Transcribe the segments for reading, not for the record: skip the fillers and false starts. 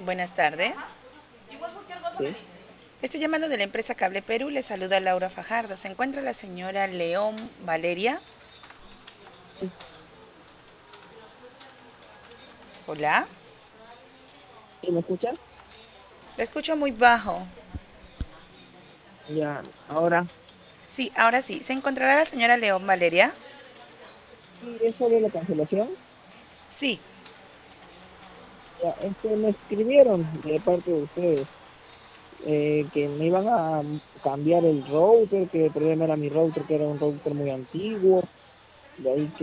Buenas tardes. Sí, Estoy llamando de la empresa Cable Perú. Le saluda Laura Fajardo. ¿Se encuentra la señora León Valeria? sí, Hola. ¿sí me escuchas? Le escucho muy bajo. Ya, ahora, Sí, ahora sí. ¿Se encontrará la señora León Valeria? sí, es sobre la cancelación. Sí. Ya, me escribieron de parte de ustedes que me iban a cambiar el router, que el problema era mi router, que era un router muy antiguo, de ahí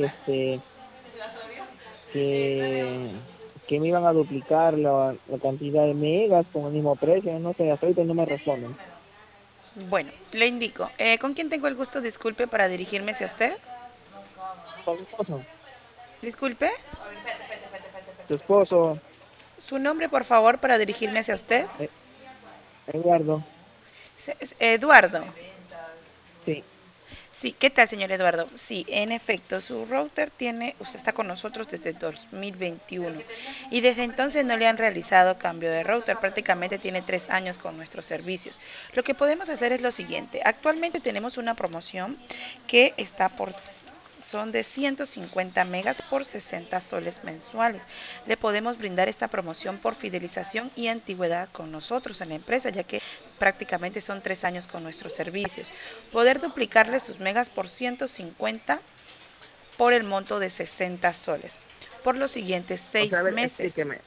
que, que me iban a duplicar la cantidad de megas con el mismo precio, no sé, hasta ahorita no me responden. Bueno, le indico. ¿Con quién tengo el gusto? Disculpe para dirigirme hacia usted. Con mi esposo, Disculpe. tu esposo, Su nombre, por favor, para dirigirme hacia usted. eh, Eduardo, Eduardo. sí, Sí, ¿qué tal, señor Eduardo? Sí, en efecto, su router tiene, usted está con nosotros desde 2021 y desde entonces no le han realizado cambio de router, prácticamente tiene 3 años con nuestros servicios. Lo que podemos hacer es lo siguiente, actualmente tenemos una promoción que está por son de 150 megas por 60 soles mensuales. Le podemos brindar esta promoción por fidelización y antigüedad con nosotros en la empresa, ya que prácticamente son 3 años con nuestros servicios. Poder duplicarle sus megas por 150 por el monto de 60 soles por los siguientes o sea, a seis ver, meses. explíqueme,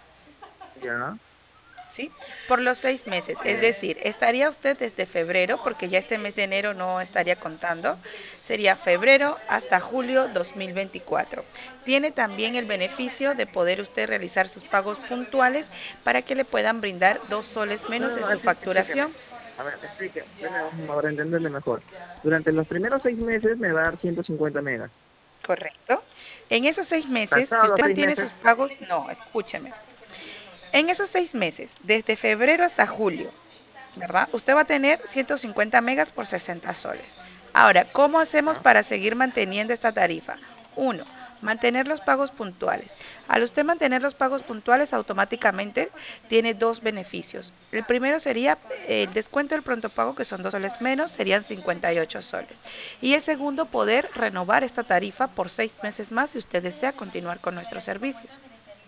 ya. ¿Sí? Por los 6 meses. Es decir, estaría usted desde febrero, porque ya este mes de enero no estaría contando, sería febrero hasta julio 2024. Tiene también el beneficio de poder usted realizar sus pagos puntuales para que le puedan brindar 2 soles No, menos no, en no, su explíqueme. facturación. A ver, explíqueme, para entenderle mejor. Durante los primeros 6 meses me va a dar 150 megas. Correcto. En esos 6 meses, si Pasados los usted seis mantiene sus meses, pagos, no, escúcheme. En esos 6 meses, desde febrero hasta julio, ¿verdad? Usted va a tener 150 megas por 60 soles. Ahora, ¿cómo hacemos ¿no? para seguir manteniendo esta tarifa? Uno, mantener los pagos puntuales. Al usted mantener los pagos puntuales, automáticamente tiene dos beneficios. El primero sería el descuento del pronto pago, que son 2 soles menos, serían 58 soles. Y el segundo, poder renovar esta tarifa por 6 meses más si usted desea continuar con nuestros servicios.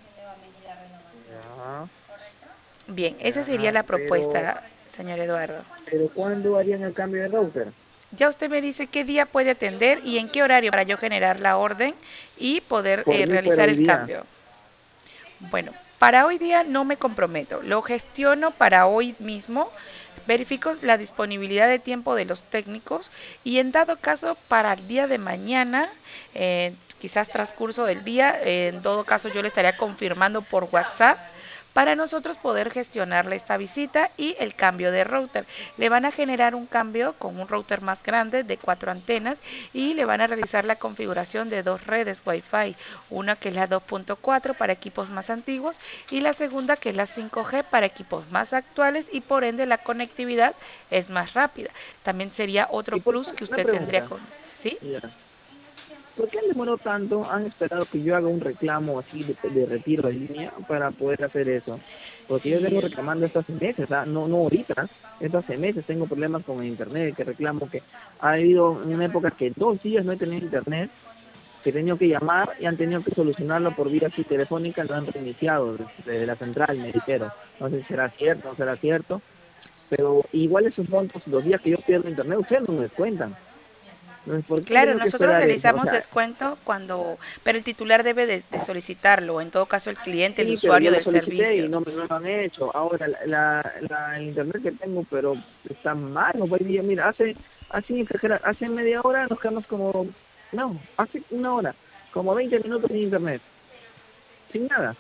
Ya, Bien, esa sería ya, la propuesta, señor Eduardo. pero ¿cuándo harían el cambio de router? Ya usted me dice qué día puede atender y en qué horario para yo generar la orden y poder Por mí fuera realizar hoy el día. cambio. Bueno, para hoy día no me comprometo, lo gestiono para hoy mismo, verifico la disponibilidad de tiempo de los técnicos y en dado caso para el día de mañana, quizás transcurso del día, en todo caso yo le estaría confirmando por WhatsApp para nosotros poder gestionarle esta visita y el cambio de router. Le van a generar un cambio con un router más grande de 4 antenas y le van a realizar la configuración de dos redes Wi-Fi, una que es la 2.4 para equipos más antiguos y la segunda que es la 5G para equipos más actuales y por ende la conectividad es más rápida. También sería otro ¿Y por qué? plus que Una usted tendría pregunta. con... ¿Sí? Ya. ¿Por qué han demorado tanto? ¿Han esperado que yo haga un reclamo así de retiro de línea para poder hacer eso? Porque yo vengo Sí, reclamando esto hace meses, ¿ah? No, no ahorita. Esto hace meses tengo problemas con el internet, que reclamo que ha habido una época que 2 días no he tenido internet, que he tenido que llamar y han tenido que solucionarlo por vía así telefónica, lo han reiniciado desde la central, me dijeron. No sé si será cierto, no será cierto, pero igual esos montos, los días que yo pierdo internet, ustedes no me descuentan. Entonces, ¿por qué han claro, tenido que nosotros esperar eso? O realizamos sea, descuento cuando, pero el titular debe de solicitarlo, en todo caso el cliente, el sí, pero yo usuario lo del solicité y servicio. no me lo han hecho. Ahora, el internet que tengo, pero está malo. Pues, mira, hace media hora nos quedamos como, no, hace una hora, como 20 minutos sin internet, sin nada.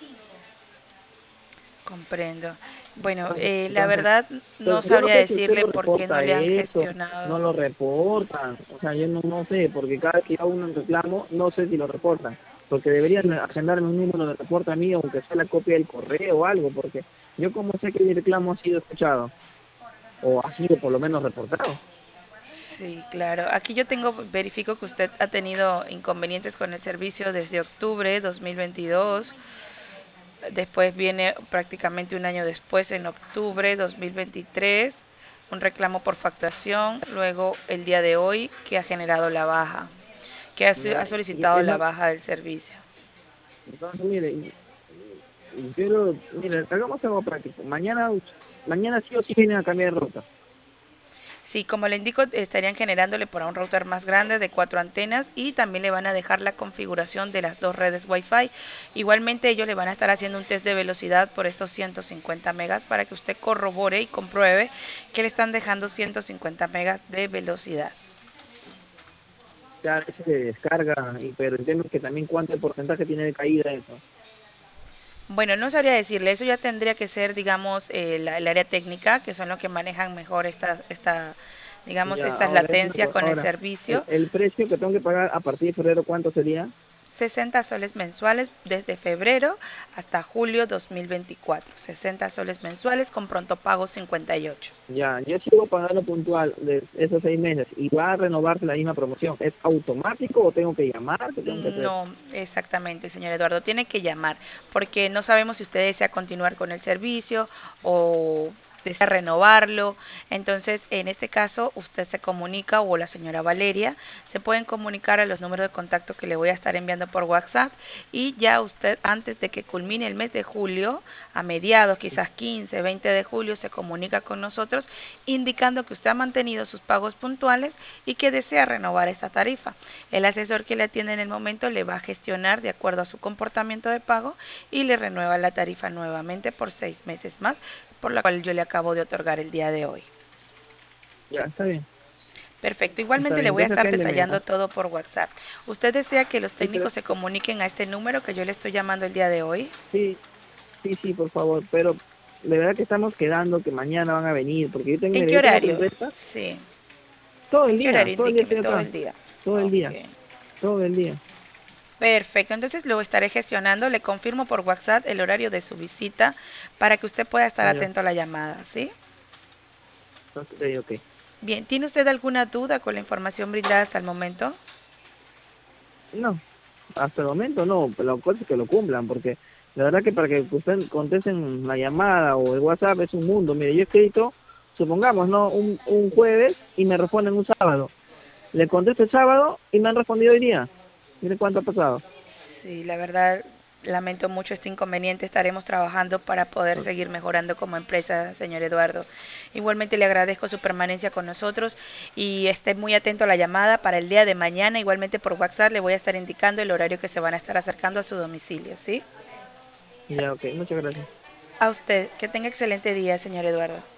Comprendo. Bueno, la Entonces, verdad no yo no sabría sé si usted decirle lo por qué no reporta le han eso, no gestionado. lo reportan. O sea, yo no sé, porque cada vez que hago un reclamo, no sé si lo reportan. Porque deberían agendarme un número de reporte a mí, aunque sea la copia del correo o algo, porque yo como sé que mi reclamo ha sido escuchado, o ha sido por lo menos reportado. Sí, claro. Aquí yo tengo, verifico que usted ha tenido inconvenientes con el servicio desde octubre 2022. Después viene prácticamente un año después, en octubre 2023, un reclamo por facturación. Luego el día de hoy que ha generado la baja, que ha Ya, y solicitado es la más, baja del servicio. entonces, mire, mire, hagamos algo práctico. Mañana sí o sí vienen a cambiar de ruta. Sí, como le indico, estarían generándole para un router más grande de 4 antenas y también le van a dejar la configuración de las dos redes Wi-Fi. Igualmente ellos le van a estar haciendo un test de velocidad por estos 150 megas para que usted corrobore y compruebe que le están dejando 150 megas de velocidad. Ya a veces se descarga, pero entiendo que también cuánto porcentaje tiene de caída eso. Bueno, no sabría decirle, eso ya tendría que ser, digamos, el área técnica, que son los que manejan mejor digamos, Ya, estas ahora es una latencias con el ahora, servicio. el precio que tengo que pagar a partir de febrero, ¿cuánto sería? 60 soles mensuales desde febrero hasta julio 2024. 60 soles mensuales con pronto pago 58. Ya, yo sigo pagando puntual de esos 6 meses y va a renovarse la misma promoción. ¿Es automático o tengo que llamar? ¿Qué tengo que hacer? No, exactamente, señor Eduardo. Tiene que llamar porque no sabemos si usted desea continuar con el servicio o desea renovarlo. Entonces, en este caso, usted se comunica o la señora Valeria se pueden comunicar a los números de contacto que le voy a estar enviando por WhatsApp y ya usted antes de que culmine el mes de julio, a mediados, quizás 15, 20 de julio, se comunica con nosotros indicando que usted ha mantenido sus pagos puntuales y que desea renovar esta tarifa. El asesor que le atiende en el momento le va a gestionar de acuerdo a su comportamiento de pago y le renueva la tarifa nuevamente por 6 meses más, por la cual yo le acabo de otorgar el día de hoy. Ya, está bien, Perfecto, está igualmente le bien. voy a Entonces estar apéndeme, detallando ¿ah? todo por WhatsApp. ¿Usted desea que los Sí, pero, técnicos se comuniquen a este número que yo le estoy llamando el día de hoy? sí, sí, por favor, pero de verdad que estamos quedando que mañana van a venir, porque yo tengo, ¿En mire, qué yo tengo otra horario? empresa, Sí. ¿En qué horario? todo el día Indíqueme, estoy todo acá, el día. todo el día, Ok. todo el día. Perfecto, entonces lo estaré gestionando. Le confirmo por WhatsApp el horario de su visita para que usted pueda estar Ya, atento a la llamada, ¿sí? ok, ok. Bien, ¿tiene usted alguna duda con la información brindada hasta el momento? No, hasta el momento no, pero la cosa es que lo cumplan, porque la verdad que para que usted contesten la llamada o el WhatsApp es un mundo. Mire, yo he escrito, supongamos, ¿no? Un jueves y me responden un sábado. Le contesto el sábado y me han respondido hoy día. Mire cuánto ha pasado. Sí, la verdad, lamento mucho este inconveniente. Estaremos trabajando para poder seguir mejorando como empresa, señor Eduardo. Igualmente le agradezco su permanencia con nosotros y esté muy atento a la llamada para el día de mañana. Igualmente por WhatsApp le voy a estar indicando el horario que se van a estar acercando a su domicilio, ¿sí? Ya, ok, muchas gracias. A usted, que tenga excelente día, señor Eduardo.